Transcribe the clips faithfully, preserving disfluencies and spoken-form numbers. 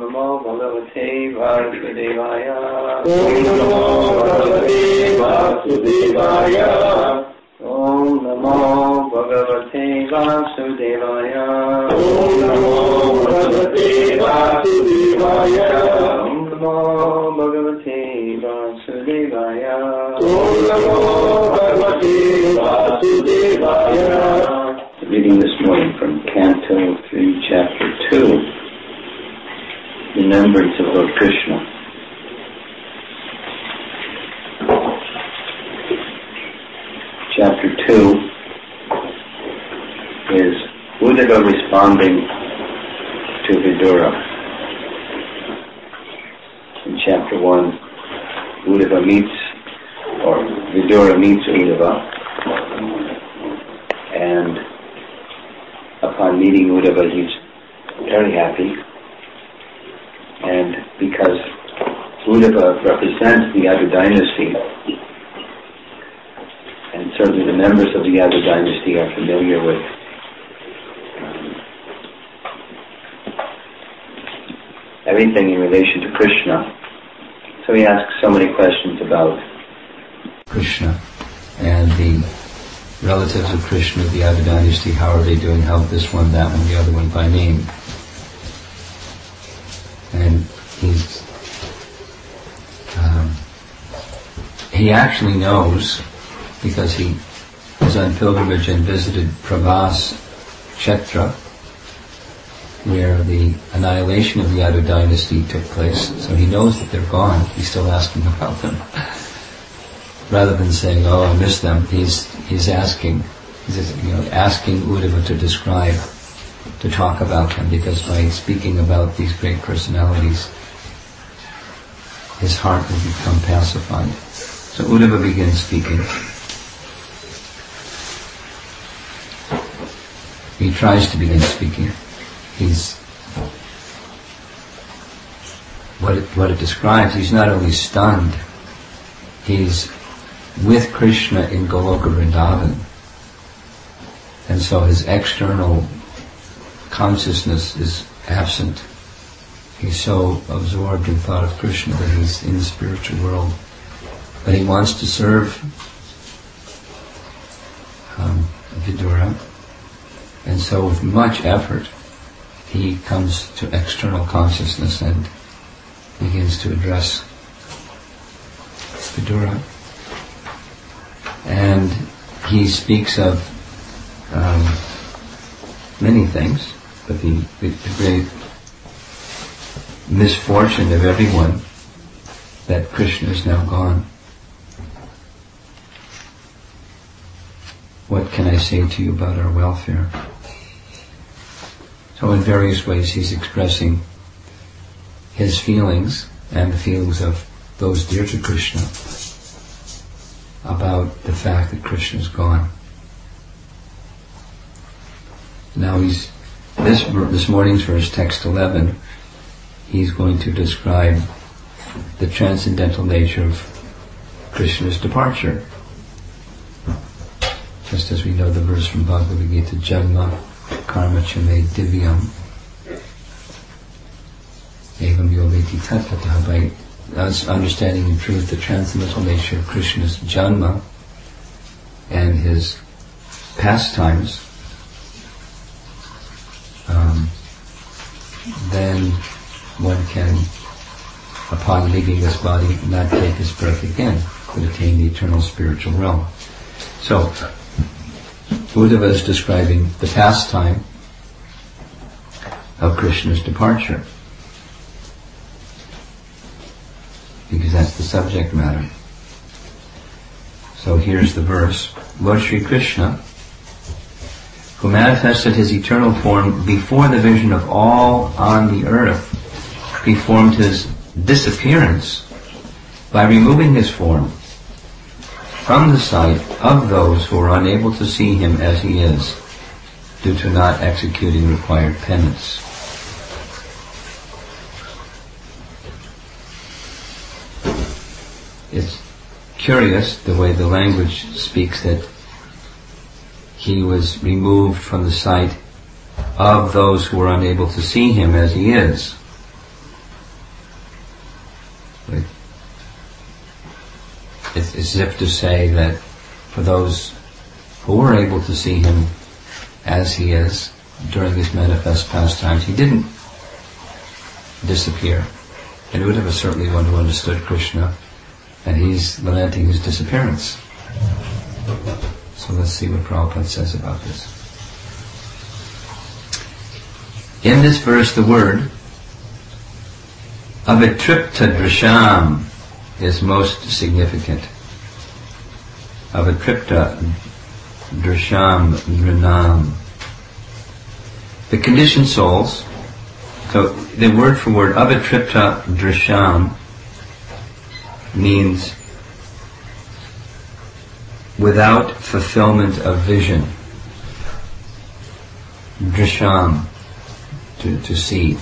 Namo Bhagavate Vasudevaya. Om Namo Bhagavate Vasudevaya. Om Namo Bhagavate Vasudevaya. Om Namo Bhagavate Vasudevaya. Om Namo Bhagavate Vasudevaya. Om Namo Bhagavate Vasudevaya. Reading this morning from Canto three, Chapter two, Remembrance of Lord Krishna. Chapter two is Uddhava responding to Vidura. In Chapter one, Uddhava meets, or Vidura meets Uddhava, and upon meeting Uddhava, he's very happy, and because Uddhava represents the Yadu dynasty, and certainly the members of the Yadu dynasty are familiar with um, everything in relation to Krishna, so he asks so many questions about Krishna and the relatives of Krishna, the Yadu dynasty. How are they doing? How this one, that one, the other one by name. And he's um, he actually knows, because he was on pilgrimage and visited Pravas Kshetra, where the annihilation of the Yadu dynasty took place. So he knows that they're gone. He's still asking about them. Rather than saying, "Oh, I miss them," he's he's asking, he's you know asking Uddhava to describe, to talk about them, because by speaking about these great personalities, his heart will become pacified. So Uddhava begins speaking. He tries to begin speaking. He's what it, what it describes. He's not only stunned, he's with Krishna in Goloka Vrindavan, and so his external consciousness is absent. He's so absorbed in thought of Krishna that he's in the spiritual world, but he wants to serve um, Vidura, and so with much effort he comes to external consciousness and begins to address Vidura. And he speaks of um, many things, but the, the, the great misfortune of everyone that Krishna is now gone. What can I say to you about our welfare? So in various ways he's expressing his feelings and the feelings of those dear to Krishna about the fact that Krishna is gone. Now he's this this morning's verse, text eleven, he's going to describe the transcendental nature of Krishna's departure. Just as we know the verse from Bhagavad Gita, Janma Karma Chame Divyam Evam Yoveti Tattva, by us understanding in truth the transcendental nature of Krishna's Janma and his pastimes, um, then one can, upon leaving this body, not take his birth again, but attain the eternal spiritual realm. So, Uddhava is describing the pastime of Krishna's departure, because that's the subject matter. So here's the verse. Lord Sri Krishna, who manifested his eternal form before the vision of all on the earth, performed his disappearance by removing his form from the sight of those who are unable to see him as he is, due to not executing required penance. It's curious the way the language speaks that he was removed from the sight of those who were unable to see him as he is. Like, it's as if to say that for those who were able to see him as he is during his manifest pastimes, he didn't disappear. And he would have certainly one who understood Krishna, and he's lamenting his disappearance. So let's see what Prabhupada says about this. In this verse, the word avitripta drisham is most significant. Avitripta drisham nrinam. The conditioned souls, so the word for word avitripta drisham means without fulfillment of vision. Drisham, to, to see.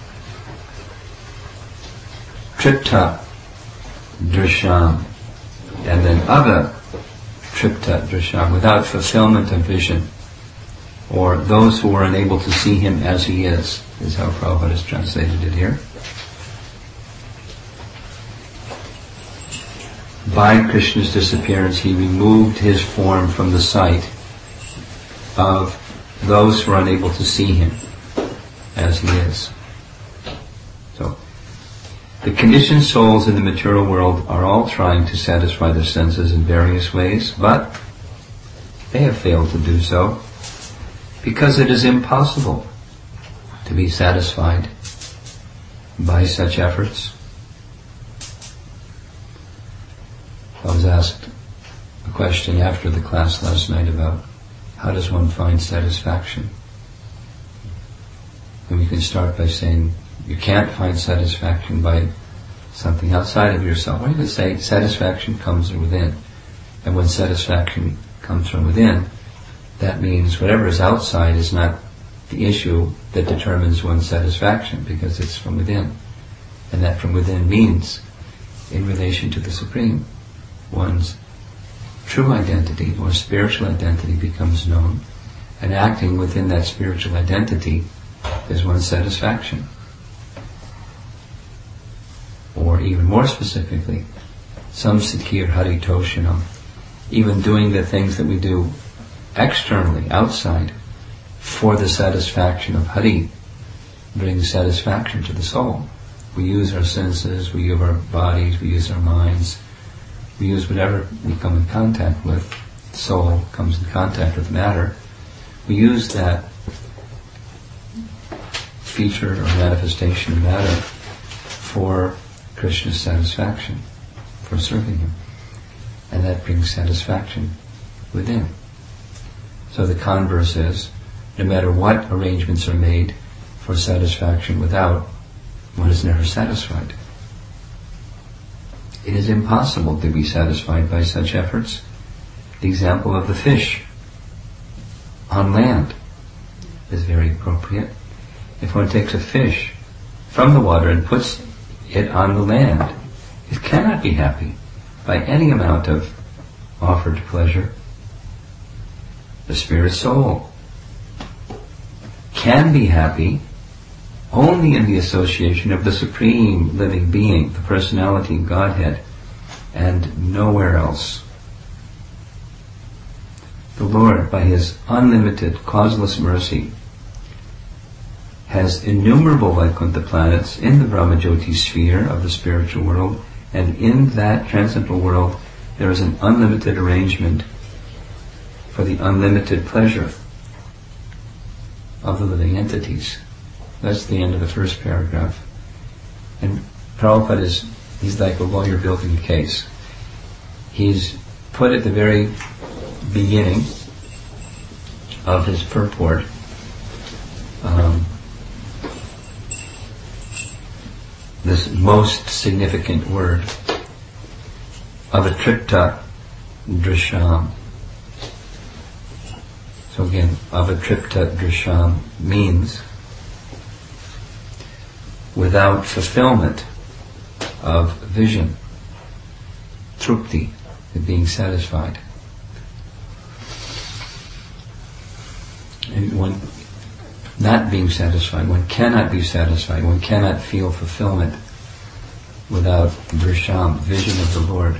Tripta drisham, and then other tripta drisham, without fulfillment of vision, or those who are unable to see him as he is, is how Prabhupada has translated it here. By Krishna's disappearance, he removed his form from the sight of those who are unable to see him as he is. So, the conditioned souls in the material world are all trying to satisfy their senses in various ways, but they have failed to do so because it is impossible to be satisfied by such efforts. I was asked a question after the class last night about how does one find satisfaction? And we can start by saying you can't find satisfaction by something outside of yourself. Or you could say satisfaction comes from within. And when satisfaction comes from within, that means whatever is outside is not the issue that determines one's satisfaction, because it's from within. And that from within means, in relation to the Supreme, one's true identity or spiritual identity becomes known, and acting within that spiritual identity is one's satisfaction. Or even more specifically, samsiddhir haritoshanam, even doing the things that we do externally, outside, for the satisfaction of Hari, brings satisfaction to the soul. We use our senses, we use our bodies, we use our minds, we use whatever we come in contact with. The soul comes in contact with matter. We use that feature or manifestation of matter for Krishna's satisfaction, for serving him. And that brings satisfaction within. So the converse is, no matter what arrangements are made for satisfaction without, one is never satisfied. It is impossible to be satisfied by such efforts. The example of the fish on land is very appropriate. If one takes a fish from the water and puts it on the land, it cannot be happy by any amount of offered pleasure. The spirit soul can be happy only in the association of the Supreme Living Being, the Personality, Godhead, and nowhere else. The Lord, by His unlimited, causeless mercy, has innumerable Vaikuntha planets in the Brahmajyoti sphere of the spiritual world, and in that transcendental world there is an unlimited arrangement for the unlimited pleasure of the living entities. That's the end of the first paragraph. And Prabhupada is, he's like a lawyer building a case. He's put at the very beginning of his purport um, this most significant word, avitripta drisham. So again, avitripta drisham means without fulfillment of vision, trupti, being satisfied. And one not being satisfied, one cannot be satisfied, one cannot feel fulfillment without drisham, vision of the Lord.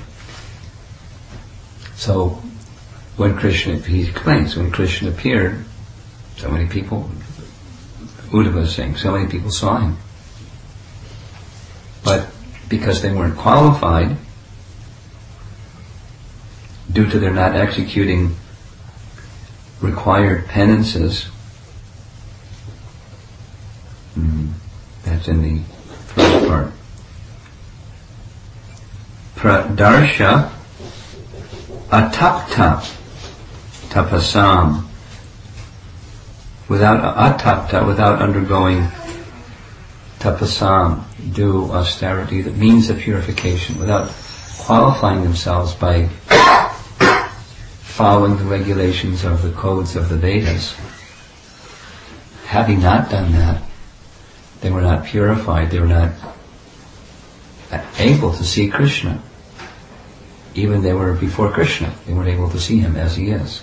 So, when Krishna, he explains, when Krishna appeared, so many people, Uddhava is saying, so many people saw him. But because they weren't qualified, due to their not executing required penances, mm, that's in the first part. Pradarsha atapta tapasam. Without atapta, without undergoing tapasam, due austerity, the means of purification, without qualifying themselves by following the regulations of the codes of the Vedas. Having not done that, they were not purified, they were not able to see Krishna. Even they were before Krishna, they weren't able to see him as he is.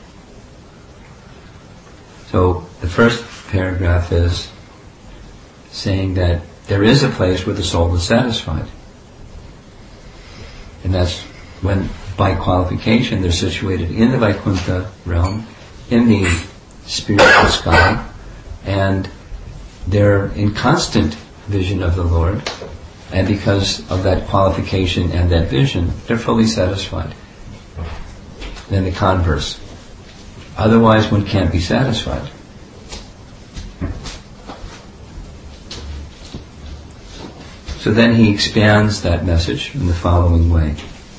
So the first paragraph is saying that there is a place where the soul is satisfied. And that's when, by qualification, they're situated in the Vaikuntha realm, in the spiritual sky, and they're in constant vision of the Lord, and because of that qualification and that vision, they're fully satisfied. Then the converse. Otherwise, one can't be satisfied. So then he expands that message in the following way.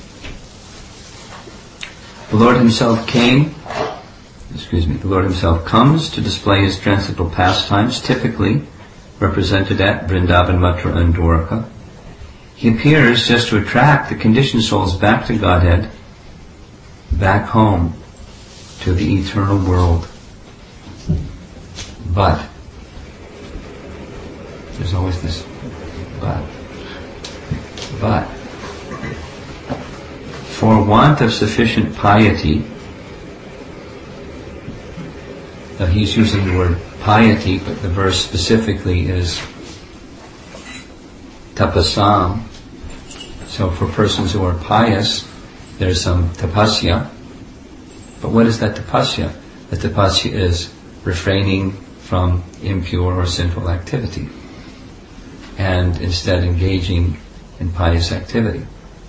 The Lord himself came, excuse me, the Lord himself comes to display his transcendental pastimes, typically represented at Vrindavan, Mathura, and Dwarka. He appears just to attract the conditioned souls back to Godhead, back home to the eternal world. But, there's always this but, but, for want of sufficient piety, now he's using the word piety, but the verse specifically is tapasam. So for persons who are pious, there's some tapasya. But what is that tapasya? The tapasya is refraining from impure or sinful activity, and instead engaging in pious activity.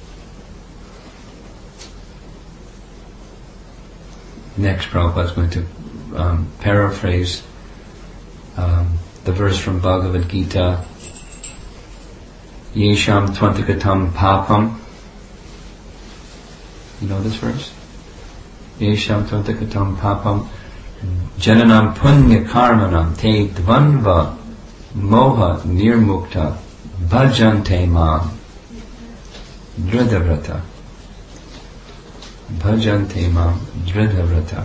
Next, Prabhupada is going to um, paraphrase um, the verse from Bhagavad Gita, Yesham Tvantikatam Papam. You know this verse? Yesham Tvantikatam Papam Jananam Punya Karmanam Te Dvanva Moha Nirmukta Bhajante Mam Dridhavrata. Bhajante Mam Dridhavrata.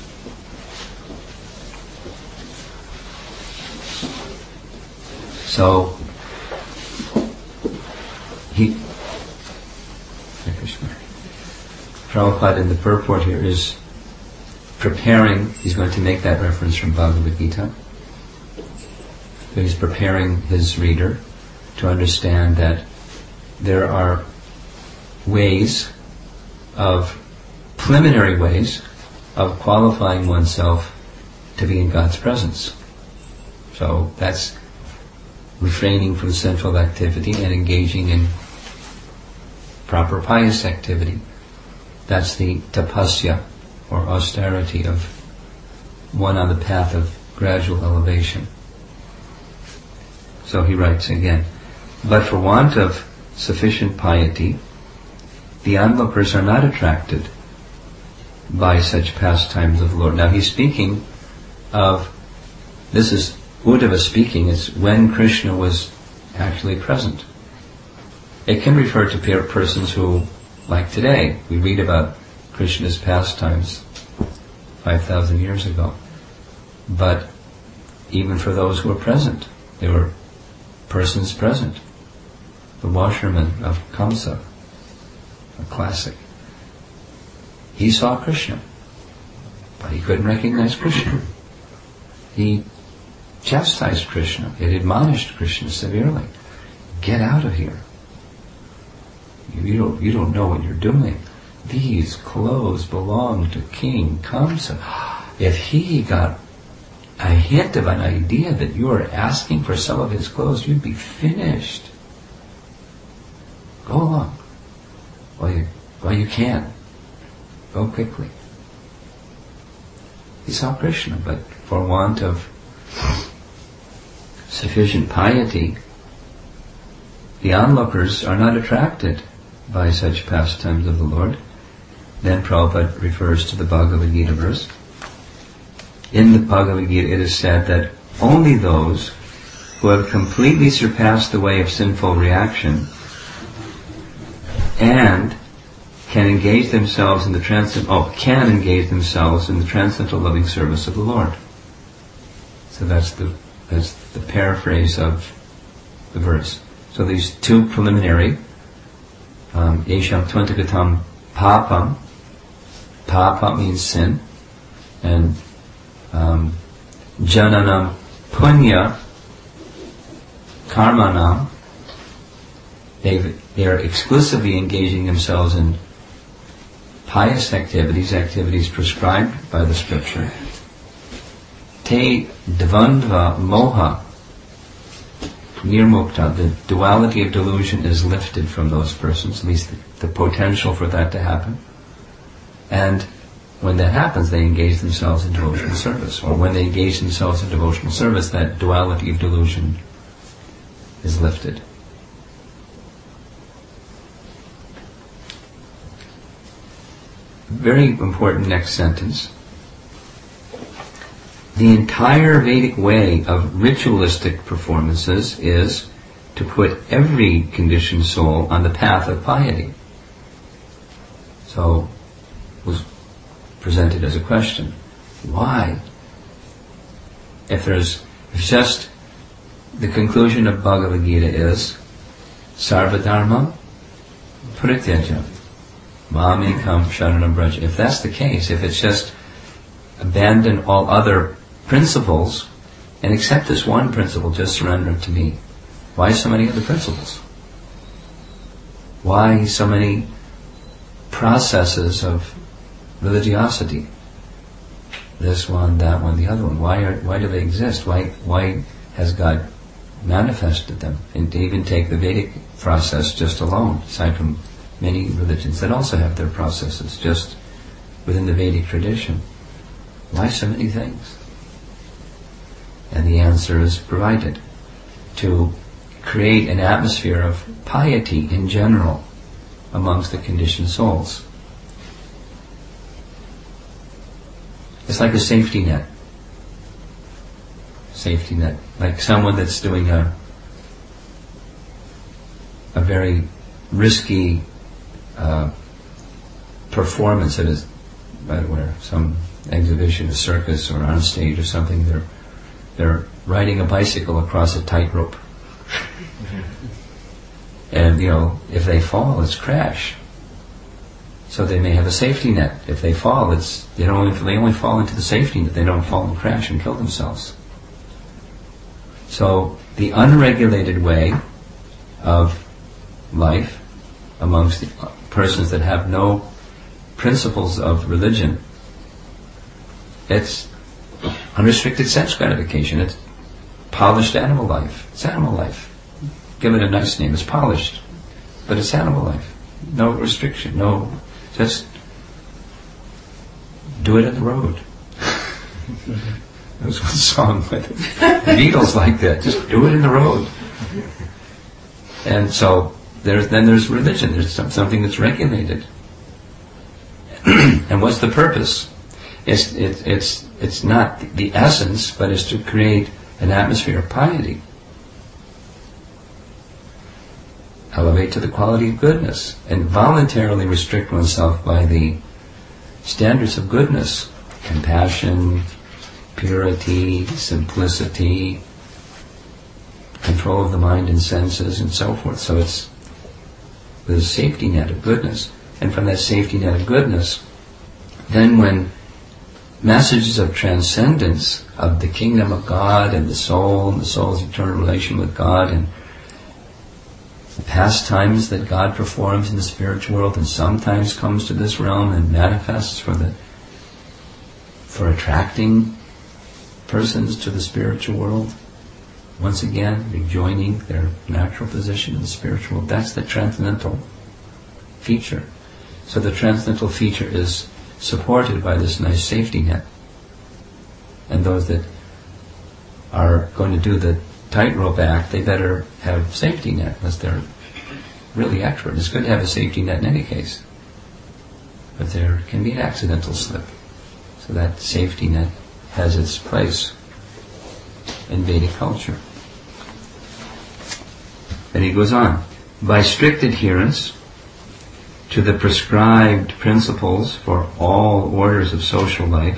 So, he, Prabhupada in the purport here is preparing, he's going to make that reference from Bhagavad Gita. So he's preparing his reader to understand that there are ways of, preliminary ways of qualifying oneself to be in God's presence. So that's refraining from sinful activity and engaging in proper pious activity. That's the tapasya, or austerity, of one on the path of gradual elevation. So he writes again, but for want of sufficient piety, the onlookers are not attracted by such pastimes of the Lord. Now he's speaking of, this is Uddhava speaking, it's when Krishna was actually present. It can refer to persons who, like today, we read about Krishna's pastimes five thousand years ago. But even for those who were present, there were persons present. The washerman of Kamsa, a classic. He saw Krishna, but he couldn't recognize Krishna. He chastised Krishna. It admonished Krishna severely. Get out of here. You don't, you don't know what you're doing. These clothes belong to King Kamsa. If he got a hint of an idea that you are asking for some of his clothes, you'd be finished. Go along. Well, you, well, you can. Go quickly. He saw Krishna, but for want of sufficient piety, the onlookers are not attracted by such pastimes of the Lord. Then Prabhupada refers to the Bhagavad Gita verse. In the Bhagavad Gita it is said that only those who have completely surpassed the way of sinful reaction and can engage themselves in the transcend- oh, can engage themselves in the transcendental loving service of the Lord. So that's the that's the paraphrase of the verse. So these two preliminary, um, Yesham Twantagatam Papam, Papa means sin, and um, Jananam Punya Karmanam, they they are exclusively engaging themselves in pious activities, activities prescribed by the scripture. Te dvandva moha nirmukta, the duality of delusion is lifted from those persons, at least the, the potential for that to happen. And when that happens, they engage themselves in devotional service. Or when they engage themselves in devotional service, that duality of delusion is lifted. Very important next sentence. The entire Vedic way of ritualistic performances is to put every conditioned soul on the path of piety. So, it was presented as a question. Why? If there's, if just the conclusion of Bhagavad Gita is Sarva Dharma Parityaja Mamekam Sharanam Braja. If that's the case, if it's just abandon all other principles and accept this one principle, just surrender it to me, why so many other principles? Why so many processes of religiosity? This one, that one, the other one. Why are, why do they exist? Why why has God manifested them? And to even take the Vedic process just alone, aside from many religions that also have their processes just within the Vedic tradition. Why so many things? And the answer is provided to create an atmosphere of piety in general amongst the conditioned souls. It's like a safety net. Safety net. Like someone that's doing a a very risky uh, performance at a, where some exhibition, a circus, or on stage or something. They're they're riding a bicycle across a tightrope, and you know, if they fall, it's crash. So they may have a safety net. If they fall, it's they don't only, they only fall into the safety net. They don't fall and crash and kill themselves. So the unregulated way of life amongst the persons that have no principles of religion, it's unrestricted sense gratification. It's polished animal life. It's animal life. Give it a nice name. It's polished, but it's animal life. No restriction. No, just do it in the road. There was one song by the Beatles like that. Just do it in the road. And so there's then there's religion. There's some, something that's regulated. And what's the purpose? It's it, it's it's not the essence, but it's to create an atmosphere of piety. Elevate to the quality of goodness and voluntarily restrict oneself by the standards of goodness, compassion, purity, simplicity, control of the mind and senses, and so forth. So it's with a safety net of goodness. And from that safety net of goodness, then when messages of transcendence, of the kingdom of God and the soul, and the soul's eternal relation with God, and pastimes that God performs in the spiritual world, and sometimes comes to this realm and manifests for the for attracting persons to the spiritual world. Once again, rejoining their natural position in the spiritual world. That's the transcendental feature. So the transcendental feature is supported by this nice safety net. And those that are going to do the tightrope act, they better have safety net, unless they're really expert. It's good to have a safety net in any case. But there can be an accidental slip. So that safety net has its place in Vedic culture. Then he goes on. By strict adherence to the prescribed principles for all orders of social life,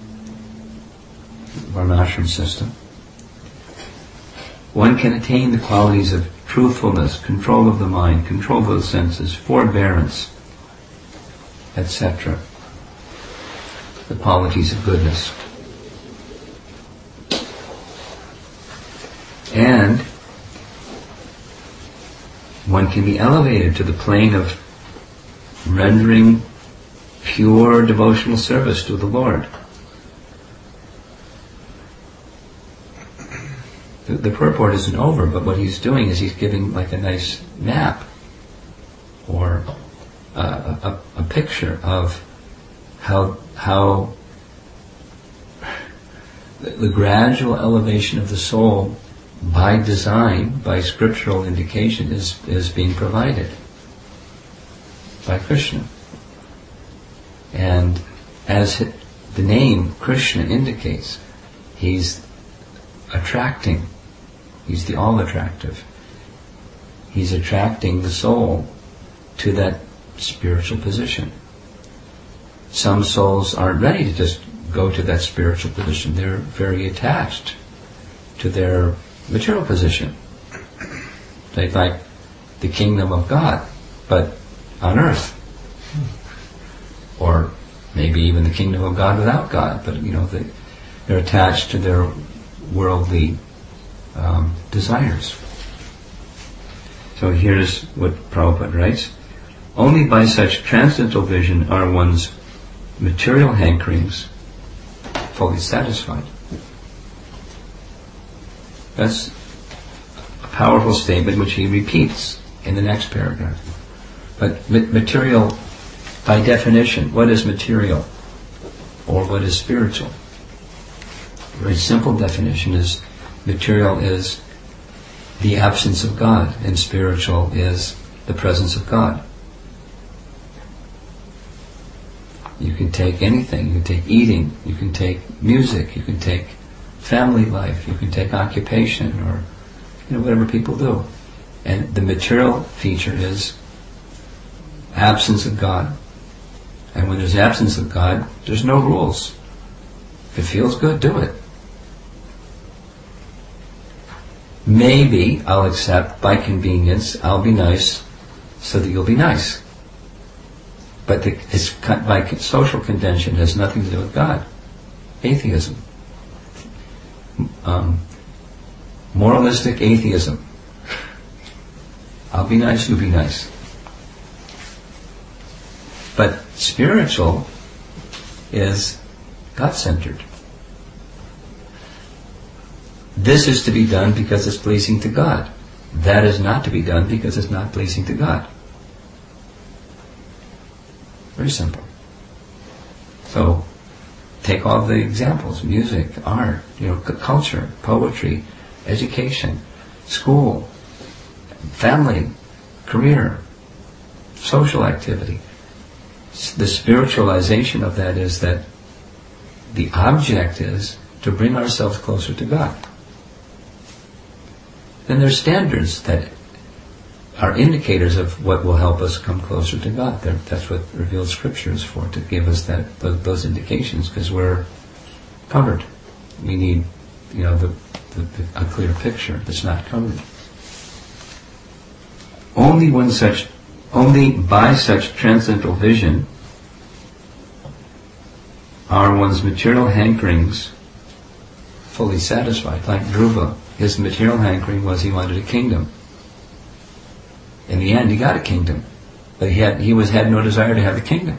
Varnashram system, one can attain the qualities of truthfulness, control of the mind, control of the senses, forbearance, et cetera. The qualities of goodness. And one can be elevated to the plane of rendering pure devotional service to the Lord. The, the purport isn't over, but what he's doing is he's giving like a nice map or a, a, a picture of how how the, the gradual elevation of the soul by design, by scriptural indication, is, is being provided by Krishna. And as the name Krishna indicates, he's attracting. He's the all-attractive. He's attracting the soul to that spiritual position. Some souls aren't ready to just go to that spiritual position. They're very attached to their material position. They like the kingdom of God, but on earth. Or maybe even the kingdom of God without God, but you know, they, they're attached to their worldly um, desires. So here's what Prabhupada writes. Only by such transcendental vision are one's material hankerings fully satisfied. That's a powerful statement which he repeats in the next paragraph. But material, by definition, what is material? Or what is spiritual? A very simple definition is material is the absence of God, and spiritual is the presence of God. You can take anything. You can take eating, you can take music, you can take family life, you can take occupation, or you know, whatever people do. And the material feature is absence of God. And when there's absence of God, there's no rules. If it feels good, do it. Maybe I'll accept, by convenience, I'll be nice so that you'll be nice. But the, it's by social convention, has nothing to do with God. Atheism. Um, moralistic atheism. I'll be nice, you be nice. But spiritual is God-centered. This is to be done because it's pleasing to God. That is not to be done because it's not pleasing to God. Very simple. So, take all the examples: music, art, you know, c- culture, poetry, education, school, family, career, social activity. The spiritualization of that is that the object is to bring ourselves closer to God. Then there's standards that are indicators of what will help us come closer to God. They're, that's what revealed Scripture is for, to give us that those, those indications, because we're covered. We need, you know, the, the, the, a clear picture that's not covered. Only when such, only by such transcendental vision are one's material hankerings fully satisfied. Like Dhruva, his material hankering was he wanted a kingdom. in the end, he got a kingdom. But he had, he was, had no desire to have the kingdom.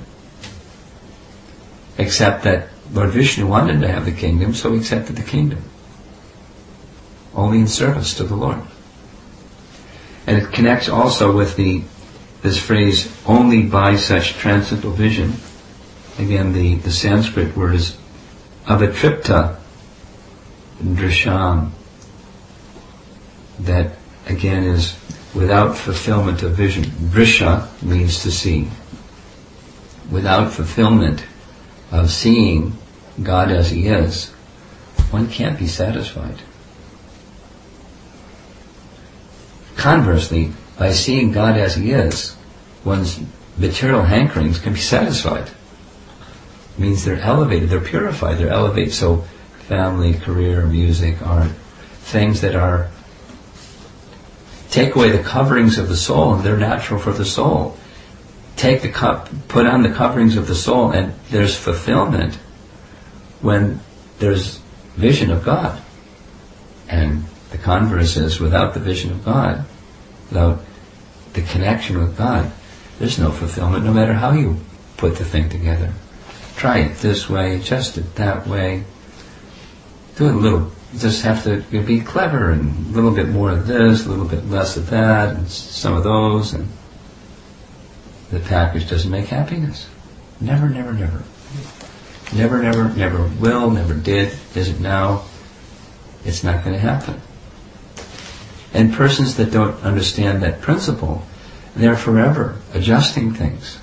Except that Lord Vishnu wanted to have the kingdom, so he accepted the kingdom. Only in service to the Lord. And it connects also with the this phrase, only by such transcendental vision. Again, the, the Sanskrit word is avatripta drisham. That, again, is without fulfillment of vision. Drisha means to see. Without fulfillment of seeing God as He is, one can't be satisfied. Conversely, by seeing God as He is, one's material hankerings can be satisfied. It means they're elevated, they're purified, they're elevated. So, family, career, music, art, things that are, take away the coverings of the soul, and they're natural for the soul. Take the cup, put on the coverings of the soul, and there's fulfillment when there's vision of God. And the converse is, without the vision of God, without the connection with God, there's no fulfillment, no matter how you put the thing together. Try it this way, adjust it that way. Do it a little. You just have to be clever, and a little bit more of this, a little bit less of that, and some of those, and the package doesn't make happiness. Never, never, never. Never, never, never will, never did, isn't now. It's not going to happen. And persons that don't understand that principle, they're forever adjusting things.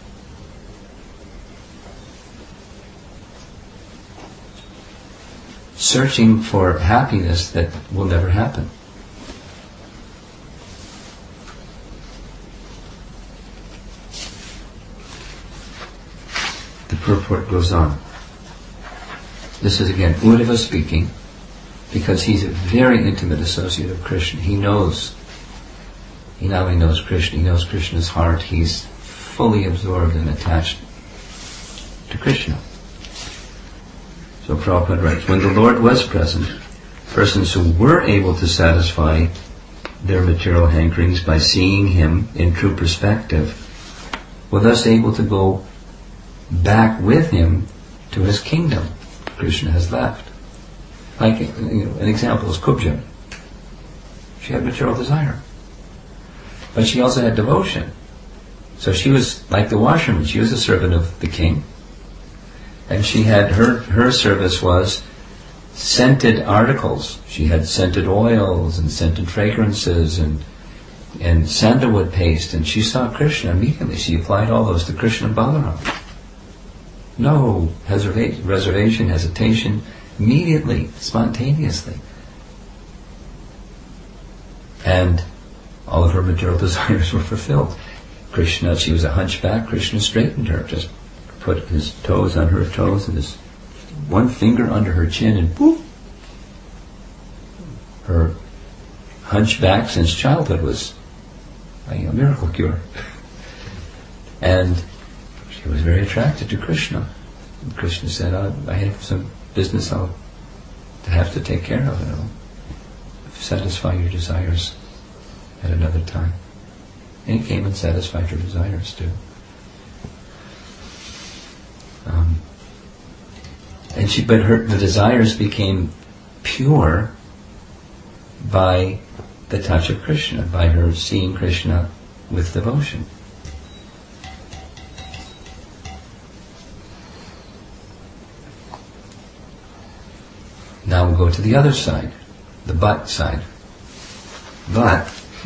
Searching for happiness that will never happen. The purport goes on. This is again Uddhava speaking, because he's a very intimate associate of Krishna. He knows, he not only knows Krishna, he knows Krishna's heart. He's fully absorbed and attached to Krishna. So Prabhupada writes, when the Lord was present, persons who were able to satisfy their material hankerings by seeing Him in true perspective were thus able to go back with Him to His kingdom. Krishna has left. Like, you know, an example is Kubja. She had material desire. But she also had devotion. So she was like the washerman. She was a servant of the king. And she had, her, her service was scented articles. She had scented oils and scented fragrances and and sandalwood paste. And she saw Krishna immediately. She applied all those to Krishna and Balaram. No reserva- reservation, hesitation. Immediately, spontaneously. And all of her material desires were fulfilled. Krishna, she was a hunchback, Krishna straightened her, just put his toes on her toes and his one finger under her chin, and poof! Her hunchback since childhood was a miracle cure. And she was very attracted to Krishna. And Krishna said, oh, I have some business I'll have to take care of, and I'll satisfy your desires at another time. And he came and satisfied her desires too. Um, and she, but her the desires became pure by the touch of Krishna, by her seeing Krishna with devotion. Now we'll go to the other side, the but side. But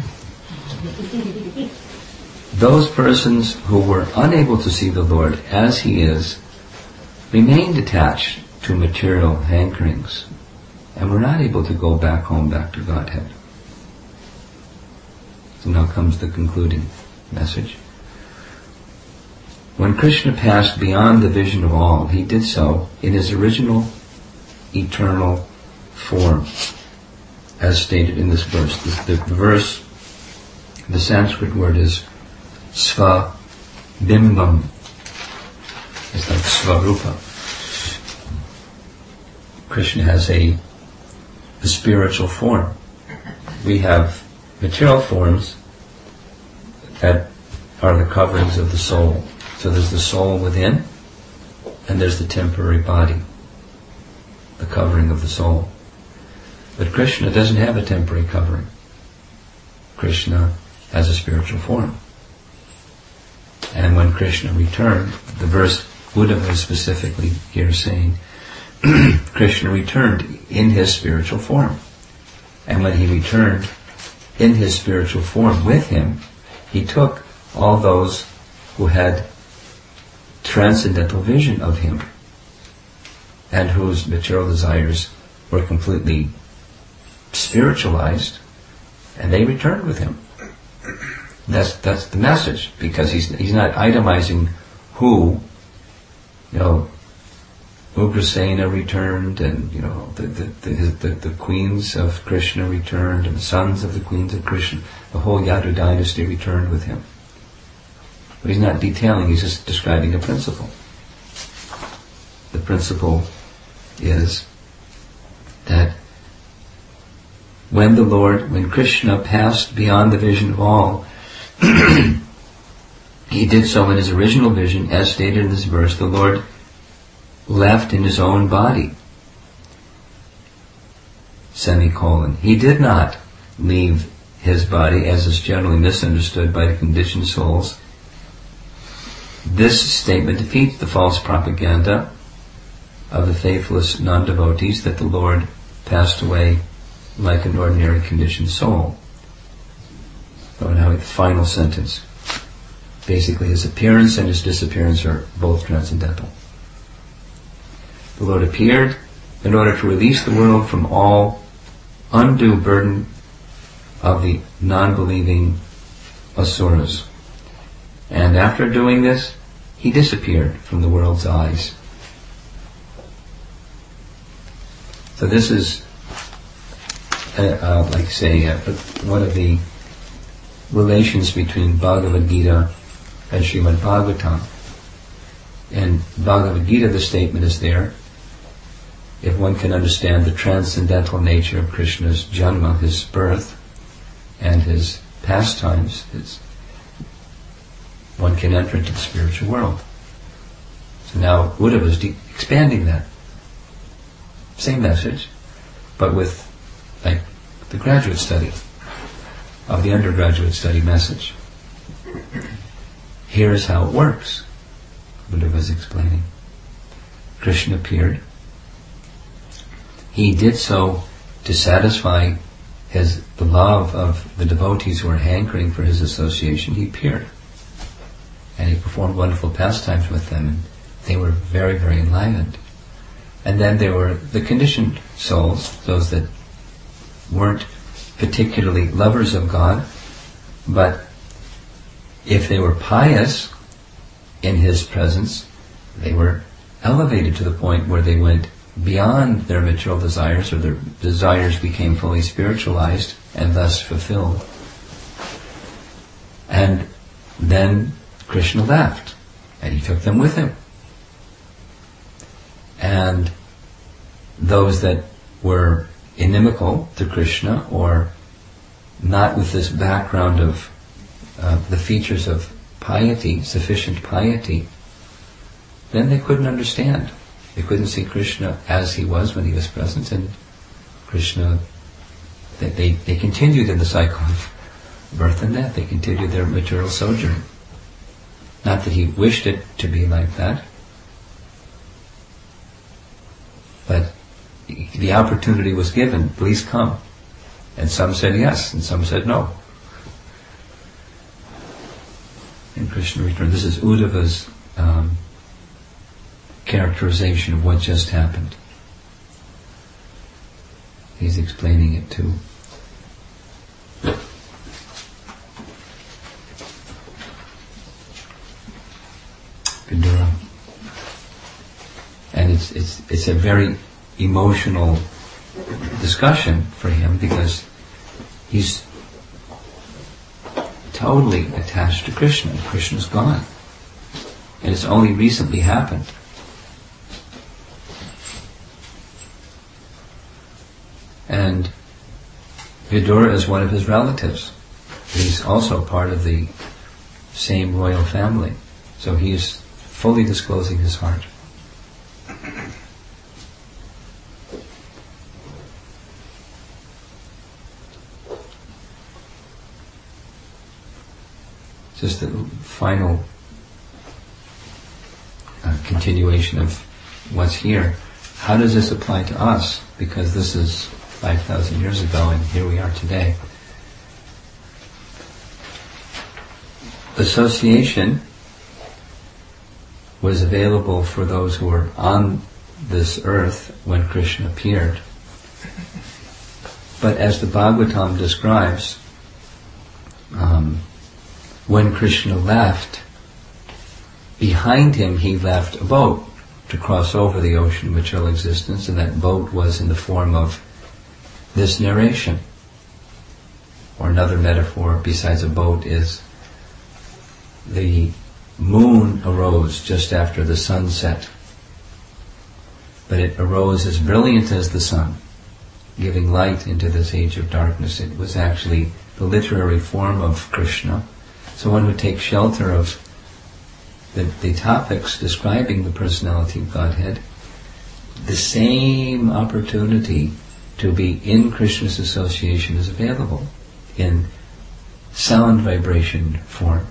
those persons who were unable to see the Lord as He is remained attached to material hankerings and were not able to go back home, back to Godhead. So now comes the concluding message. When Krishna passed beyond the vision of all, He did so in His original eternal form, as stated in this verse. The, the verse, the Sanskrit word is sva bimbam. It's like svarupa. Krishna has a, a spiritual form. We have material forms that are the coverings of the soul. So there's the soul within, and there's the temporary body, the covering of the soul. But Krishna doesn't have a temporary covering. Krishna has a spiritual form. And when Krishna returned, the verse Uddhava is specifically here saying, Krishna returned in his spiritual form. And when he returned in his spiritual form with him, he took all those who had transcendental vision of him and whose material desires were completely spiritualized, and they returned with him. That's that's the message, because he's he's not itemizing who, you know, Ugrasena returned, and you know the the, the the the queens of Krishna returned, and the sons of the queens of Krishna, the whole Yadu dynasty returned with him. But he's not detailing; he's just describing a principle. The principle is that when the Lord, when Krishna passed beyond the vision of all, he did so in his original vision, as stated in this verse. The Lord left in his own body. Semicolon. He did not leave his body, as is generally misunderstood by the conditioned souls. This statement defeats the false propaganda of the faithless non-devotees that the Lord passed away like an ordinary conditioned soul. So now the final sentence. Basically, his appearance and his disappearance are both transcendental. The Lord appeared in order to release the world from all undue burden of the non-believing asuras. And after doing this, he disappeared from the world's eyes. So this is, uh, uh, like say, uh, one of the relations between Bhagavad Gita and Srimad Bhagavatam. In Bhagavad Gita, the statement is there, if one can understand the transcendental nature of Krishna's janma, his birth, and his pastimes, his, one can enter into the spiritual world. So now Uddhava is de- expanding that. Same message, but with like the graduate study of the undergraduate study message. Here is how it works, Uddhava is explaining. Krishna appeared. He did so to satisfy his the love of the devotees who were hankering for his association. He appeared. And he performed wonderful pastimes with them, and they were very, very enlivened. And then there were the conditioned souls, those that weren't particularly lovers of God, but if they were pious in his presence, they were elevated to the point where they went beyond their material desires, or their desires became fully spiritualized and thus fulfilled. And then Krishna left, and he took them with him. And those that were inimical to Krishna, or not with this background of uh, the features of piety, sufficient piety, then they couldn't understand. They couldn't see Krishna as he was when he was present, and Krishna, they, they, they continued in the cycle of birth and death. They continued their material sojourn. Not that he wished it to be like that, but the opportunity was given, please come. And some said yes, and some said no. And Krishna returned. This is Uddhava's um, characterization of what just happened. He's explaining it too. Vidura. And it's it's it's a very emotional discussion for him, because he's totally attached to Krishna. Krishna's gone. And it's only recently happened. And Vidura is one of his relatives. He's also part of the same royal family. So he is fully disclosing his heart. Just the final uh, continuation of what's here. How does this apply to us? Because this is five thousand years ago and here we are today. Association was available for those who were on this earth when Krishna appeared. But as the Bhagavatam describes, um, when Krishna left, behind him he left a boat to cross over the ocean of material existence, and that boat was in the form of this narration. Or another metaphor besides a boat is the moon arose just after the sun set, but it arose as brilliant as the sun, giving light into this age of darkness. It was actually the literary form of Krishna. So one would take shelter of the, the topics describing the personality of Godhead. The same opportunity to be in Krishna's association is available in sound vibration form.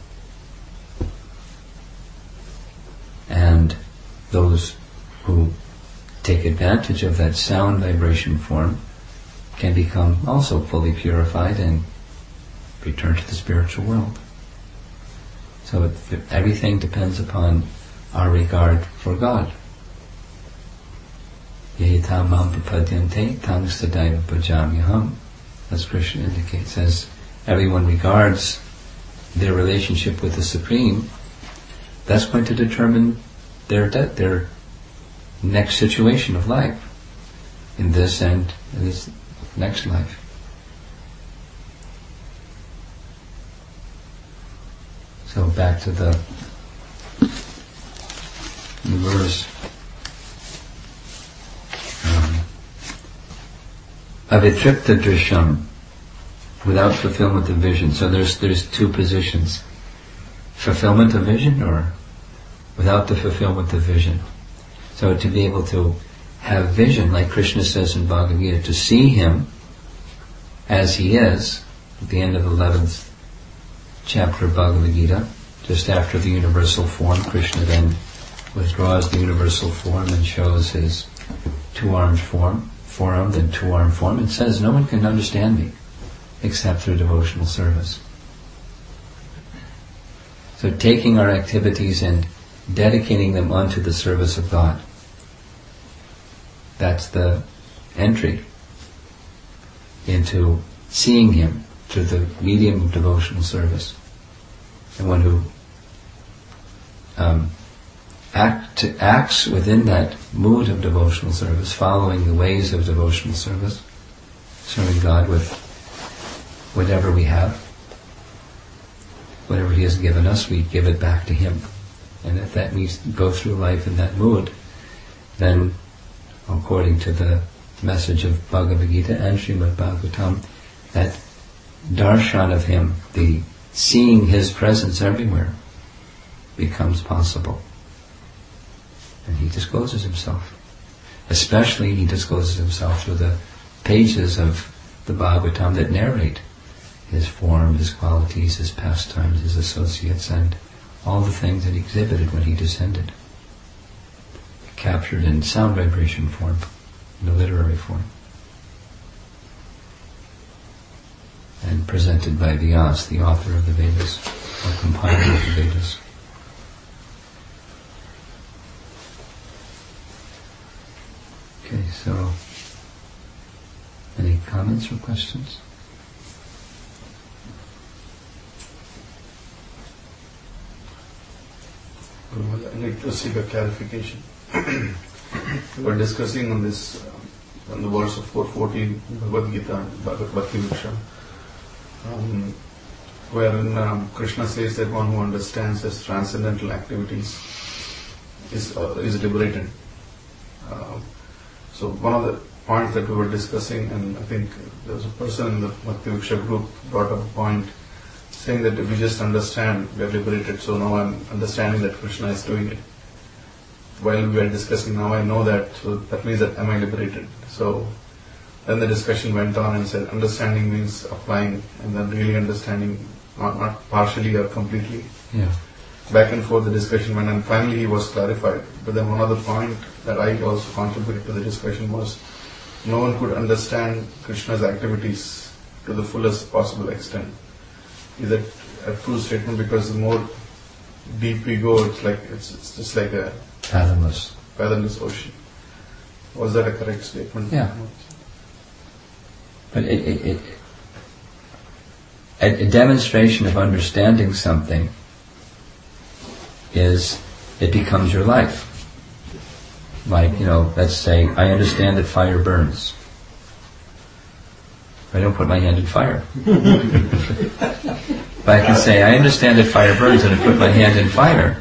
And those who take advantage of that sound vibration form can become also fully purified and return to the spiritual world. So it, everything depends upon our regard for God. Yehitam mam prapadyante tam sadaiva bhajamyaham, as Krishna indicates. As everyone regards their relationship with the Supreme, that's going to determine their de- their next situation of life, in this and in this next life. So back to the, the verse. Um, Avitripta drisham, without fulfillment of vision. So there's there's two positions. Fulfillment of vision or without the fulfillment of vision. So to be able to have vision, like Krishna says in Bhagavad Gita, to see him as he is, at the end of the eleventh chapter of Bhagavad Gita, just after the universal form, Krishna then withdraws the universal form and shows his two-armed form, four-armed and two-armed form, and says, no one can understand me except through devotional service. So taking our activities and dedicating them unto the service of God, that's the entry into seeing him through the medium of devotional service. And one who um, act, acts within that mood of devotional service, following the ways of devotional service, serving God with whatever we have, whatever he has given us, we give it back to him. And if that means go through life in that mood, then according to the message of Bhagavad Gita and Srimad Bhagavatam, that darshan of him, the seeing his presence everywhere, becomes possible. And he discloses himself. Especially he discloses himself through the pages of the Bhagavatam that narrate his form, his qualities, his pastimes, his associates, and all the things that he exhibited when he descended. Captured in sound vibration form, in the literary form. And presented by Vyas, the author of the Vedas, or compiler of the Vedas. Okay, so any comments or questions? I'd like to seek a clarification. We were discussing on this, um, on the verse of four fourteen, Bhagavad Gita, Bhagavad Bhakti Viksha, um, wherein um, Krishna says that one who understands his transcendental activities is uh, is liberated. Uh, so one of the points that we were discussing, and I think there was a person in the Bhakti Viksha group brought up a point saying that if we just understand, we are liberated. So now I'm understanding that Krishna is doing it. While we are discussing, now I know that, so that means that am I liberated? So then the discussion went on and said understanding means applying, and then really understanding, not, not partially or completely. Yeah. Back and forth the discussion went, and finally he was clarified. But then one other point that I also contributed to the discussion was, no one could understand Krishna's activities to the fullest possible extent. Is that a true statement? Because the more deep we go, it's like it's, it's just like a Fathomless. fathomless ocean. Was that a correct statement? Yeah. But it, it, it, a, a demonstration of understanding something is, it becomes your life. Like, you know, let's say, I understand that fire burns. I don't put my hand in fire. But I can say, I understand that fire burns, and I put my hand in fire.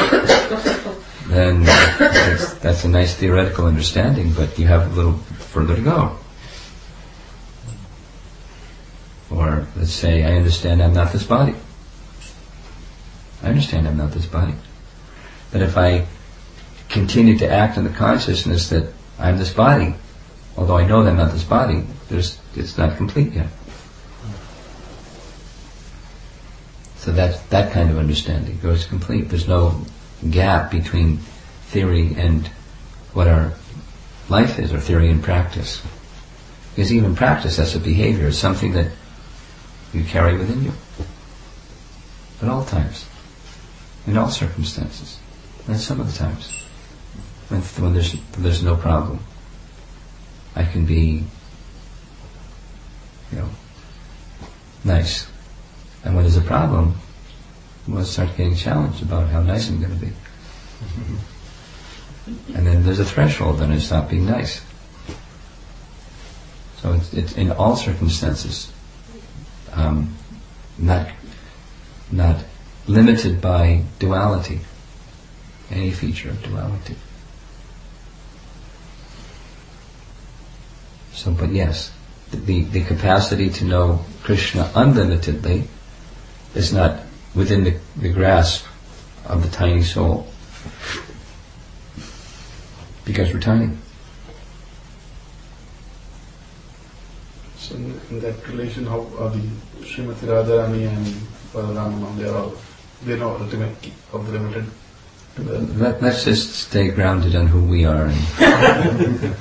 Then that's, that's a nice theoretical understanding, but you have a little further to go. Or let's say, I understand I'm not this body. I understand I'm not this body. But if I continue to act in the consciousness that I'm this body, although I know that I'm not this body, there's, it's not complete yet. So that that kind of understanding goes complete. There's no gap between theory and what our life is, or theory and practice. Because even practice as a behavior is something that you carry within you at all times, in all circumstances, and some of the times when, when there's when there's no problem. I can be, you know, nice. And when there's a problem, we'll start getting challenged about how nice I'm going to be. And then there's a threshold, then I stop being nice. So it's, it's in all circumstances, um, not not limited by duality, any feature of duality. So, but yes, the the capacity to know Krishna unlimitedly is not within the, the grasp of the tiny soul, because we're tiny. So in, in that relation, how are the Srimati Radharani and Balaramana, they are all, they know ultimate of the limited. Let, let's just stay grounded on who we are. And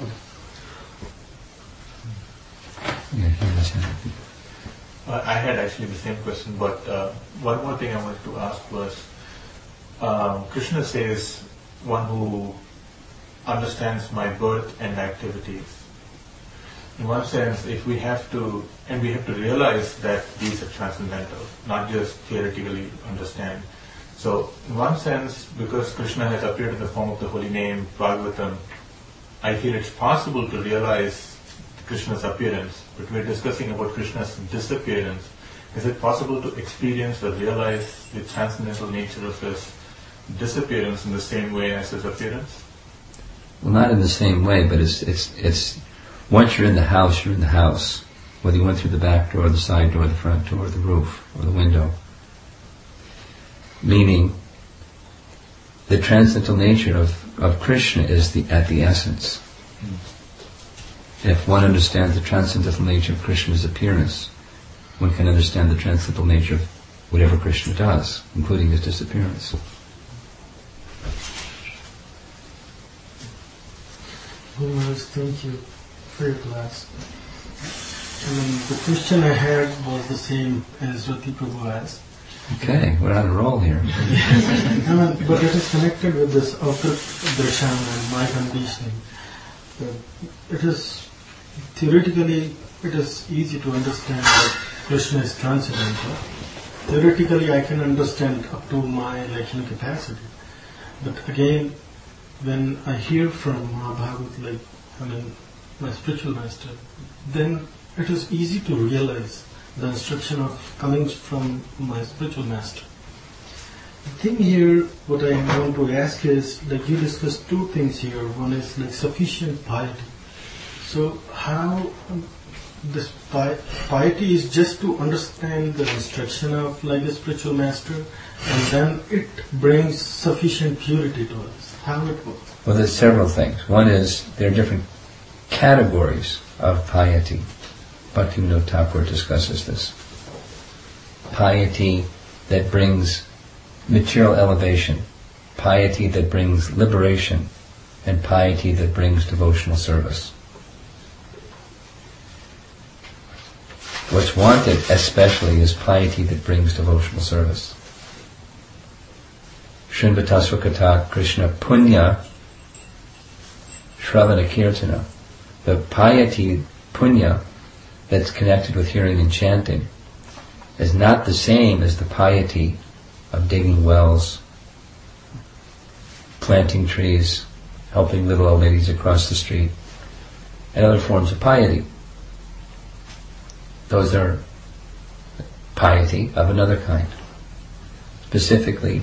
yeah, Uh, I had actually the same question, but uh, one more thing I wanted to ask was, um, Krishna says, one who understands my birth and activities. In one sense, if we have to, and we have to realize that these are transcendental, not just theoretically understand. So, in one sense, because Krishna has appeared in the form of the holy name, Bhagavatam, I feel it's possible to realize Krishna's appearance, but we're discussing about Krishna's disappearance. Is it possible to experience or realize the transcendental nature of his disappearance in the same way as his appearance? Well, not in the same way, but it's it's it's once you're in the house, you're in the house. Whether you went through the back door, the side door, the front door, the roof, or the window. Meaning, the transcendental nature of, of Krishna is the at the essence. Mm. If one understands the transcendental nature of Krishna's appearance, one can understand the transcendental nature of whatever Krishna does, including his disappearance. Guru Maharaj, thank you for your class. I mean, the question I had was the same as Rati Prabhu asked. Okay, we're on a roll here. I mean, but it is connected with this outer darshan and my conditioning. It is theoretically, it is easy to understand that Krishna is transcendental. Theoretically, I can understand up to my election capacity. But again, when I hear from Mahabhagat, like, I mean, my spiritual master, then it is easy to realize the instruction of coming from my spiritual master. The thing here, what I want to ask is, like, you discussed two things here. One is like sufficient piety. So how this pi- piety is just to understand the instruction of like a spiritual master, and then it brings sufficient purity to us. How it works? Well, there's several things. One is there are different categories of piety. Bhaktivinoda Thakur discusses this. Piety that brings material elevation, piety that brings liberation, and piety that brings devotional service. What's wanted especially is piety that brings devotional service. Shrinvatasva Katha Krishna Punya Shravana Kirtana. The piety, punya, that's connected with hearing and chanting is not the same as the piety of digging wells, planting trees, helping little old ladies across the street, and other forms of piety. Those are piety of another kind. Specifically,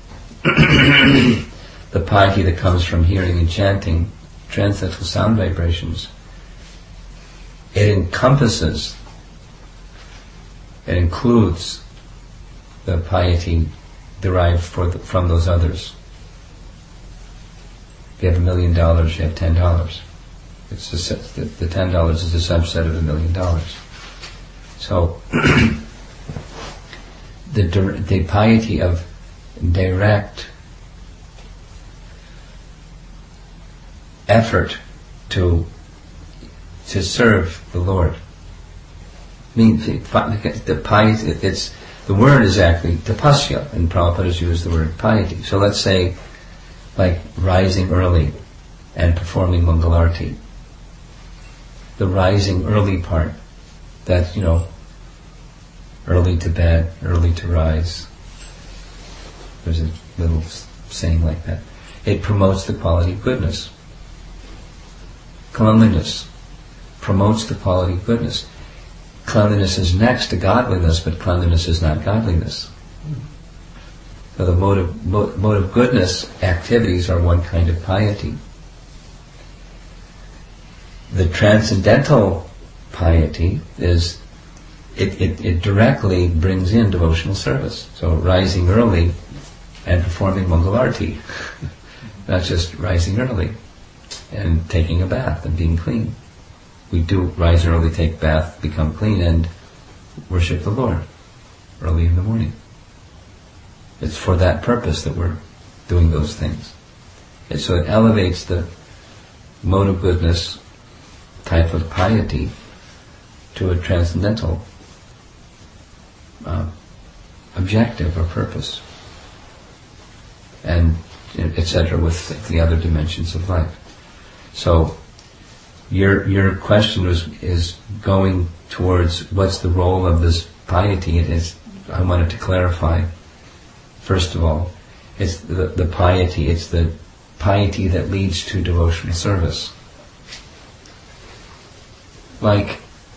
the piety that comes from hearing and chanting transcendental sound vibrations. It encompasses, it includes the piety derived for the, from those others. If you have a million dollars, you have ten dollars. It's a, the, the ten dollars is a subset of a million dollars. So, the the piety of direct effort to to serve the Lord. I mean, the piety, it's, the word is actually tapasya, and Prabhupada has used the word piety. So let's say, like rising early and performing Mangalarti. The rising early part, that, you know, early to bed, early to rise. There's a little saying like that. It promotes the quality of goodness. Cleanliness promotes the quality of goodness. Cleanliness is next to godliness, but cleanliness is not godliness. So the mode of, mode of goodness activities are one kind of piety. The transcendental piety is, it, it, it directly brings in devotional service. So rising early and performing Mangalarti, not just rising early and taking a bath and being clean. We do rise early, take bath, become clean, and worship the Lord early in the morning. It's for that purpose that we're doing those things. And so it elevates the mode of goodness type of piety to a transcendental uh, objective or purpose, and et cetera with the other dimensions of life. So your your question was is going towards what's the role of this piety. It is, I wanted to clarify. First of all, it's the, the piety. It's the piety that leads to devotional service. Like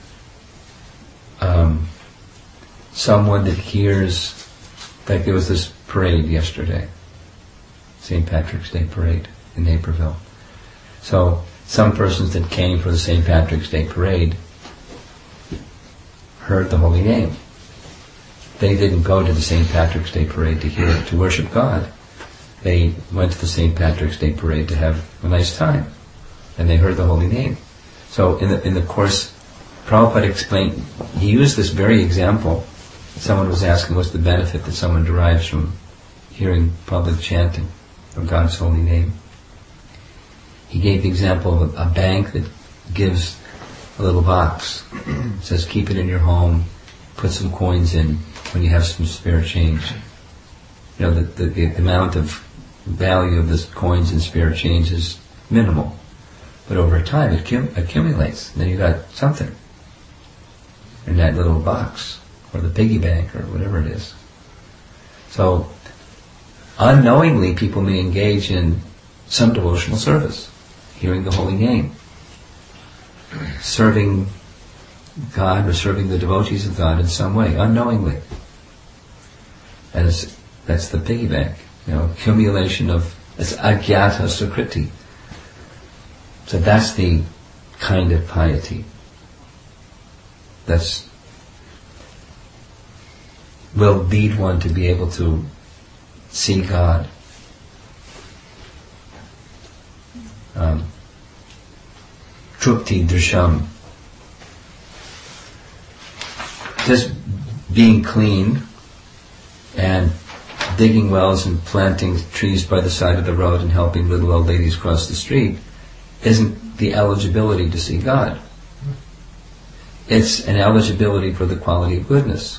um, someone that hears, like there was this parade yesterday, Saint Patrick's Day parade in Naperville. So some persons that came for the Saint Patrick's Day parade heard the holy name. They didn't go to the Saint Patrick's Day parade to hear to worship God. They went to the Saint Patrick's Day parade to have a nice time, and they heard the holy name. So in the in the course, Prabhupada explained, he used this very example. Someone was asking what's the benefit that someone derives from hearing public chanting of God's holy name. He gave the example of a, a bank that gives a little box. It says keep it in your home, put some coins in when you have some spare change. You know, the, the, the amount of value of the coins and spare change is minimal. But over time it cum- accumulates, and then you got something in that little box, or the piggy bank, or whatever it is. So, unknowingly people may engage in some devotional service, hearing the holy name, serving God or serving the devotees of God in some way, unknowingly. And it's, that's the piggy bank, you know, accumulation of, it's agyata sukriti. So that's the kind of piety. that's will lead one to be able to see God. Um, Trupti drisham. Just being clean and digging wells and planting trees by the side of the road and helping little old ladies cross the street isn't the eligibility to see God. It's an eligibility for the quality of goodness.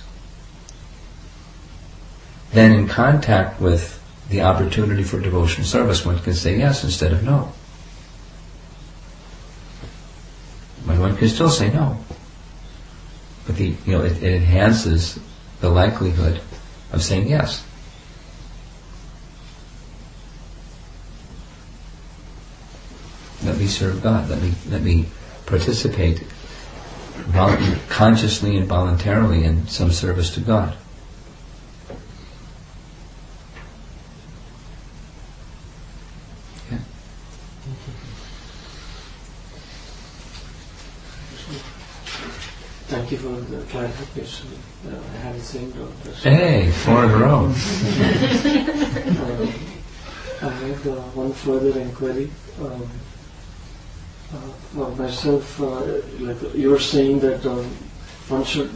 Then in contact with the opportunity for devotional service, one can say yes instead of no. But one can still say no. But the, you know, it, it enhances the likelihood of saying yes. Let me serve God. Let me let me participate vol- consciously and voluntarily in some service to God. Yeah. Thank you for the clarification. Uh, I had the same doubt. Hey, four in a row. um, I have uh, one further inquiry. Um, uh, for myself, uh, like you were saying that um, one should,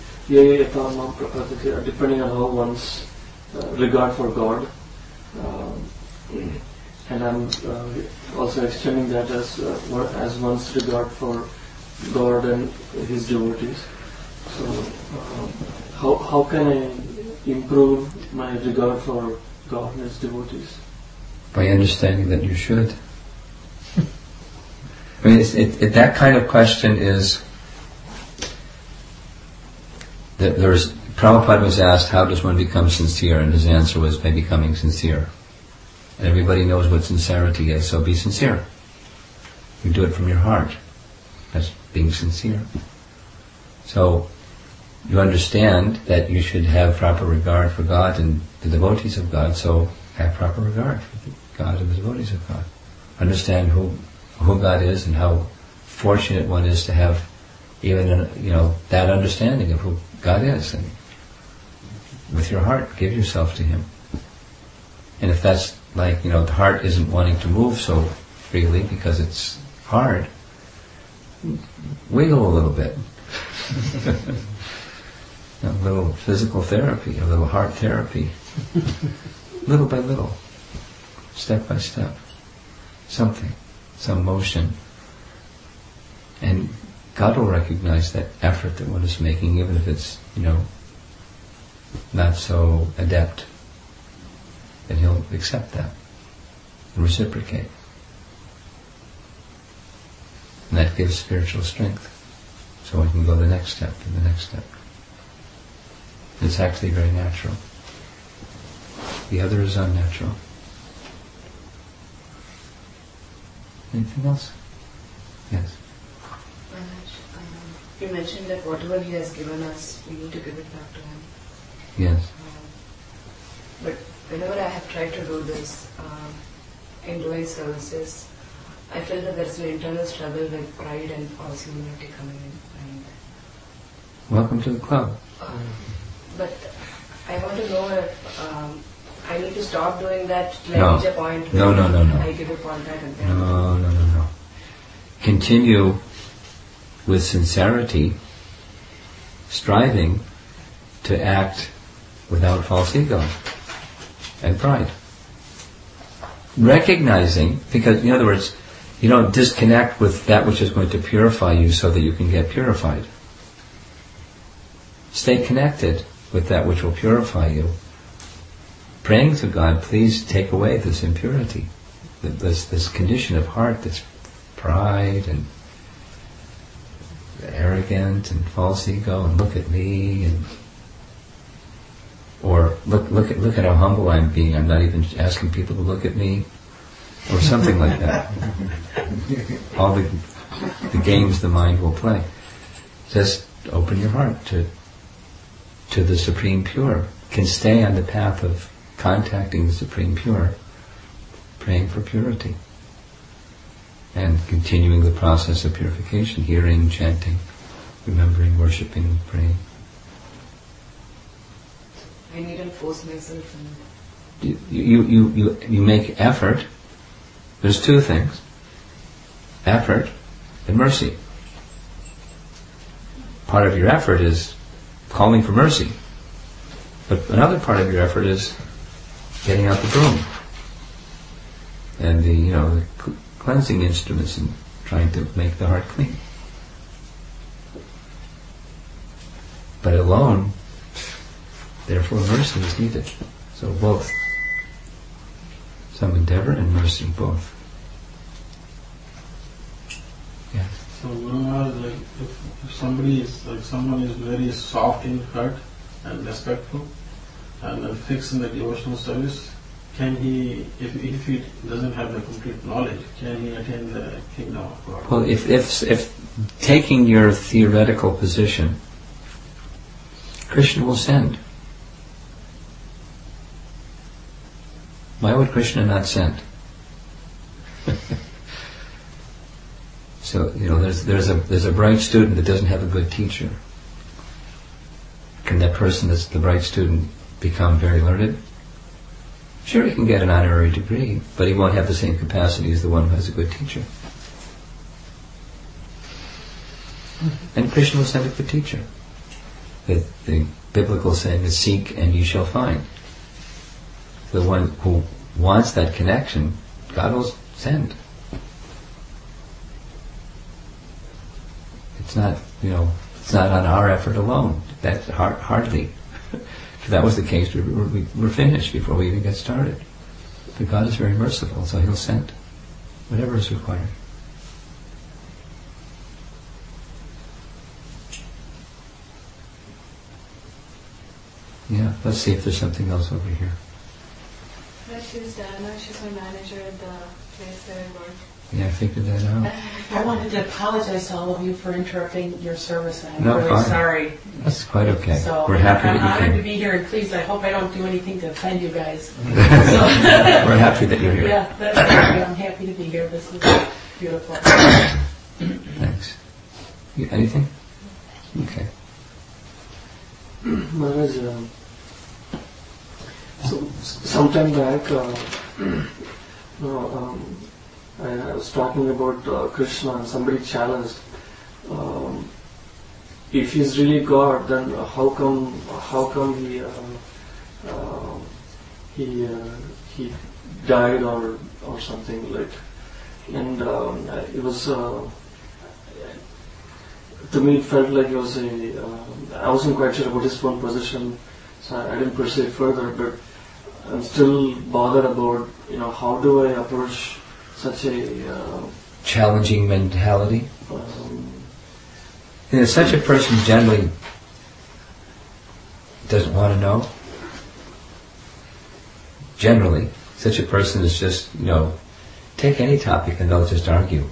uh, depending on how one's uh, regard for God, um, and I'm uh, also extending that as uh, as one's regard for God and His devotees. So, um, how how can I improve my regard for God and His devotees? By understanding that you should. I mean, it's, it, it, that kind of question is. That there's Prabhupada was asked, "How does one become sincere?" And his answer was, "By becoming sincere." And everybody knows what sincerity is, so be sincere. You do it from your heart. That's being sincere. So you understand that you should have proper regard for God and the devotees of God, so have proper regard for God and the devotees of God. Understand who who God is and how fortunate one is to have even you know that understanding of who God is, and with your heart give yourself to Him. And if that's like, you know, the heart isn't wanting to move so freely because it's hard, wiggle a little bit. A little physical therapy, a little heart therapy. Little by little. Step by step. Something. Some motion. And God will recognize that effort that one is making, even if it's, you know, not so adept. And He'll accept that and reciprocate. And that gives spiritual strength. So one can go the next step and the next step. It's actually very natural. The other is unnatural. Anything else? Yes. Maharaj, um, you mentioned that whatever He has given us, we need to give it back to Him. Yes. Um, but whenever I have tried to do this, um, in doing services, I feel that there is an internal struggle with pride and false humility coming in. And, Welcome to the club. um, but I want to know if um, I need to stop doing that, like No. reach a point No, where no, no, no. I give up on that and then No, no, no, no. Continue with sincerity, striving to act without false ego and pride. Recognizing, because in other words, you don't disconnect with that which is going to purify you so that you can get purified. Stay connected with that which will purify you. Praying to God, please take away this impurity, this this condition of heart that's pride and arrogant and false ego and look at me and or look look at look at how humble I'm being. I'm not even asking people to look at me, or something like that. All the the games the mind will play. Just open your heart to to the Supreme Pure. Can stay on the path of contacting the Supreme Pure, praying for purity, and continuing the process of purification, hearing, chanting, remembering, worshipping, praying. I needn't force myself and You, you, you, you, you make effort. There's two things. Effort and mercy. Part of your effort is calling for mercy. But another part of your effort is getting out the broom. And the, you know, the cl- cleansing instruments and trying to make the heart clean. But alone, therefore mercy is needed. So both. Some endeavor and mercy, both. Yes. So Guru Maharaj, like if, if somebody is like someone is very soft in heart and respectful and uh, fixed in the devotional service, can he, if if he doesn't have the complete knowledge, can he attain the kingdom of God? Well, if if if taking your theoretical position, Krishna will send. Why would Krishna not send? So, you know, there's there's a there's a bright student that doesn't have a good teacher. Can that person that's the bright student become very learned? Sure, he can get an honorary degree, but he won't have the same capacity as the one who has a good teacher. And Krishna will send a good teacher. The, the biblical saying is, seek and you shall find. The one who wants that connection, God will send. It's not, you know, it's not on our effort alone. That's hard, hardly. If that was the case, we were, we were finished before we even get started. But God is very merciful, so He'll send whatever is required. Yeah, let's see if there's something else over here. She's Diana. She's my manager at the place that I work. Yeah, I figured that out. I wanted to apologize to all of you for interrupting your service, and I'm No, really fine. sorry. That's quite okay. So We're happy I'm that you honored to came. be here, and please, I hope I don't do anything to offend you guys. We're happy that you're here. Yeah, that's okay. I'm happy to be here. This is beautiful. Thanks. You, anything? Okay. Maharaj, um, so sometime back, uh, you know, um, I, I was talking about uh, Krishna, and somebody challenged, um, if he's really God, then how come how come he uh, uh, he uh, he died or or something like, and um, it was. Uh, To me, it felt like it was a. Uh, I wasn't quite sure about his own position, so I, I didn't pursue it further. But I'm still bothered about, you know, how do I approach such a uh, Challenging mentality. um, You know, such a person generally doesn't want to know. Generally, such a person is just, you know, take any topic and they'll just argue.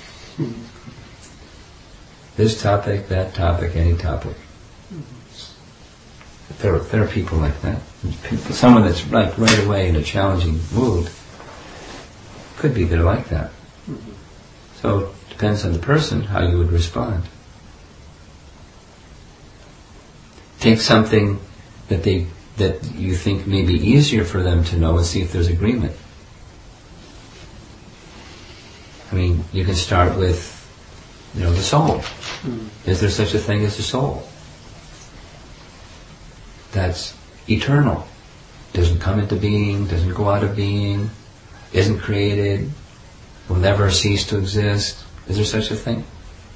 This topic, that topic, any topic. There are, there are people like that. Someone that's like right away in a challenging mood, could be they're like that. So it depends on the person how you would respond. Take something that they that you think may be easier for them to know and see if there's agreement. I mean, you can start with, you know, the soul. Mm. Is there such a thing as the soul? That's eternal. Doesn't come into being, doesn't go out of being, isn't created, will never cease to exist. Is there such a thing?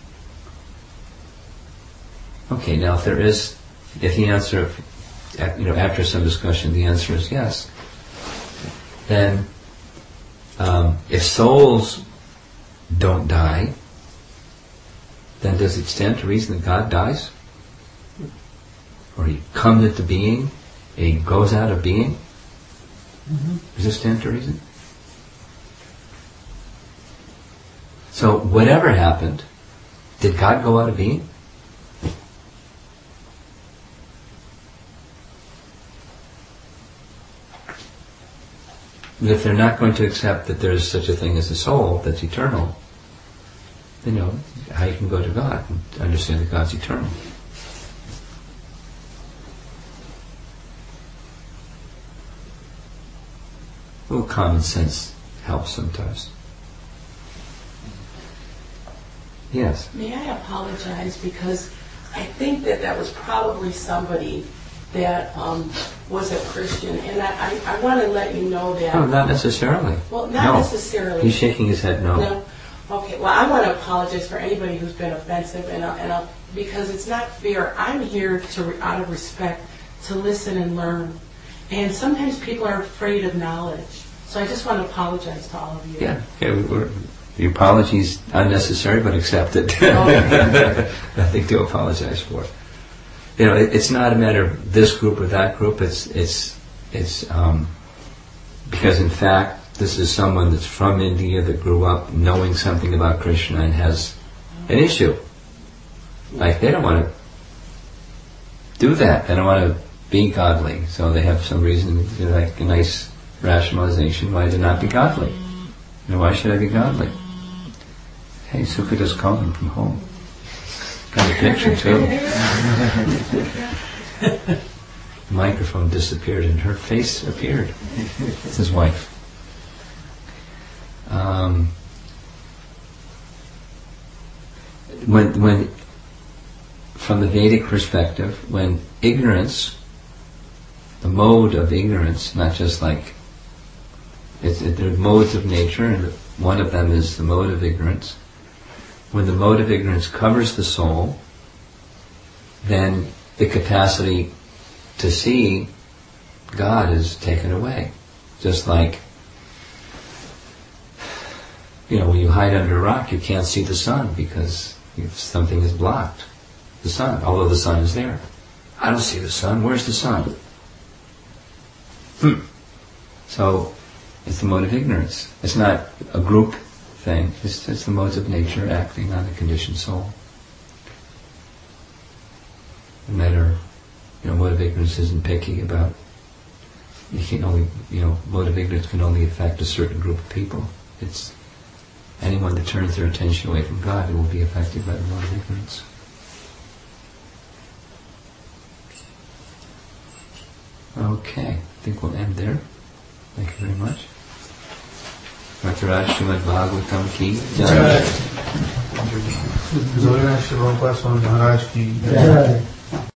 Okay, now if there is, if the answer, you know, after some discussion, the answer is yes, then um, if souls don't die, then does it stand to reason that God dies? Or He comes into being, and He goes out of being? Mm-hmm. Does it stand to reason? So whatever happened, did God go out of being? But if they're not going to accept that there is such a thing as a soul that's eternal, you know, how you can go to God and understand that God's eternal. A little common sense helps sometimes. Yes. May I apologize because I think that that was probably somebody that um, was a Christian, and I, I, I want to let you know that. No, not necessarily. Well, not no. necessarily. He's shaking his head no. No. Okay. Well, I want to apologize for anybody who's been offensive, and I'll, and I'll, because it's not fair. I'm here to, out of respect, to listen and learn, and sometimes people are afraid of knowledge. So I just want to apologize to all of you. Yeah. yeah we, we're, the apology's unnecessary, but accepted. Okay. Nothing to apologize for. You know, it, it's not a matter of this group or that group. It's it's it's um, because in fact this is someone that's from India that grew up knowing something about Krishna and has an issue. Like they don't want to do that. They don't want to be godly. So they have some reason, you know, like a nice rationalization why to not be godly. You know, why should I be godly? Hey, Sukada's calling from home. Got a picture too. The microphone disappeared and her face appeared. It's his wife. Um, when, when, from the Vedic perspective, when ignorance, the mode of ignorance, not just like, it's, it, there are modes of nature, and one of them is the mode of ignorance. When the mode of ignorance covers the soul, then the capacity to see God is taken away. Just like, you know, when you hide under a rock, you can't see the sun because something is blocked. The sun, although the sun is there. I don't see the sun. Where's the sun? Hmm. So, it's the mode of ignorance. It's not a group thing. It's, it's the modes of nature acting on the conditioned soul. No matter, you know, mode of ignorance isn't picky about. You can only, you know, mode of ignorance can only affect a certain group of people. It's anyone that turns their attention away from God, it will be affected by the mode of ignorance. Okay, I think we'll end there. Thank you very much. Doctor Raj Srimad Bhagavatam ki Jai. Zoya Shri Prabhupada Swami Maharaj ki Jai.